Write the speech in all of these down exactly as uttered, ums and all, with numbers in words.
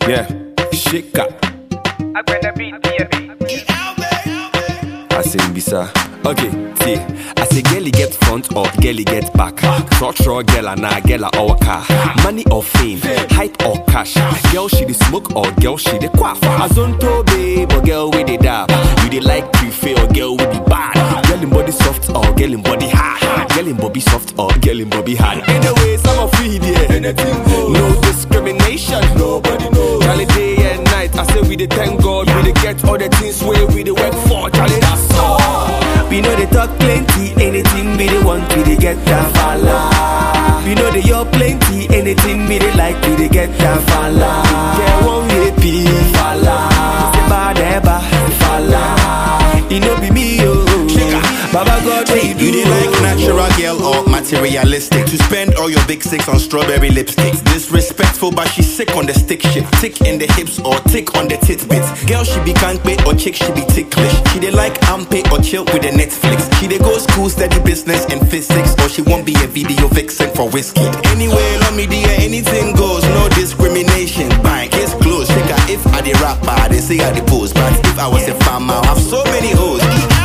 Yeah, shake up. I sing bisa. Okay, see. I say girl get front or girl get back. Short short girl and a girl or car. Money or fame, height or cash. Girl she the smoke or girl she the quaff. Azonto babe or girl with the dab. You the like prefer or girl with the bad. Girl in body soft or girl in body hard. Girl in body soft or girl in body hard. Anyway, some of we there. Anything goes. No discrimination. Nobody knows. Charlie day and night. I say we the thank God. We the get all the things where we the work for. Charlie that's all. We know they talk plenty, anything we they want, we they get that falla. We know they y'all plenty, anything we they like, we they get that falla. Yeah, one happy falla, say bad eba falla. It no be me oh, Baba God what you do. You they like natural girl or materialistic? To spend all your big six on strawberry lipsticks. Disrespectful, but she sick on the stick shit. Tick in the hips or tick on the titbits. Girl she be can't pay or chick she be ticklish. She they like ampe or chill with the Netflix. She they go school study business and physics, or she won't be a video vixen for whiskey. Anyway, love me dear, anything goes, no discrimination. Bang, case closed. Check out if I the rapper, they say I the pose. But if I was a farmer, I have so many hoes.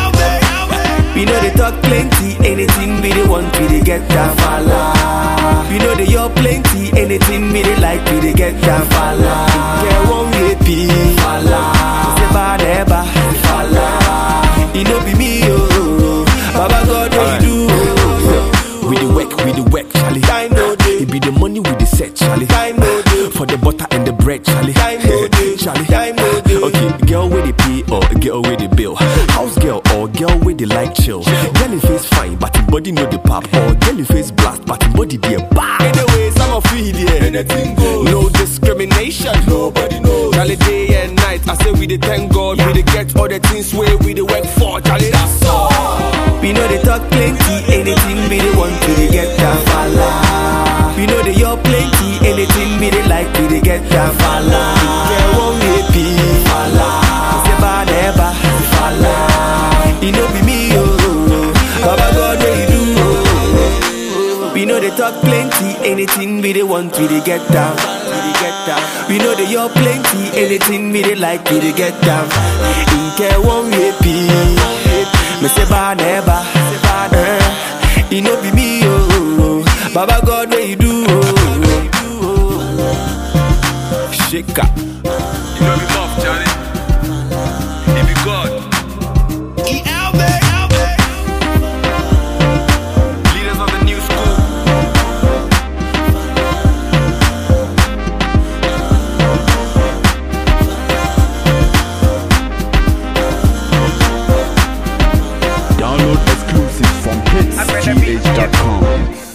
We know they talk plenty, anything we they want, we they get that falla. We know they y'all plenty, anything we they like, we they get that falla. Yeah, one happy falla, say bad eba falla. It no be me oh, Baba God what you do. We the work, we the work, Charlie. Time no day. It be the money we the set, Charlie. Time no day. For the butter and the bread, Charlie. Time no day. Charlie. Time no day. Okay, girl with the pay or girl with the bill. House girl or girl with the like chill. Girl in face fine, but in body know the pop. Or girl in face blast, but in body dear bad. Anyway, some of we there. Anything goes. No discrimination. Nobody knows. Charlie day and night. I say we the thank God. Yeah. We the get all the things where we the work for. Charlie that's all. We know they talk plenty. Anything we the want to they get that falla. We know they y'all plenty. Anything we they like we they get that falla. Yeah, one happy falla. Say bad eba falla. It no be me oh, Baba God what you do oh. We know they talk plenty, anything we they want, we they get down, we they get down. We know they y'all plenty, anything we they like, we they get down. In care one happy, me say bad eba, eh. It no be me oh, Baba God what you do oh. Shake up. You know we love Johnny. It be God. Leaders of the new school. Download exclusive from hits g h dot com.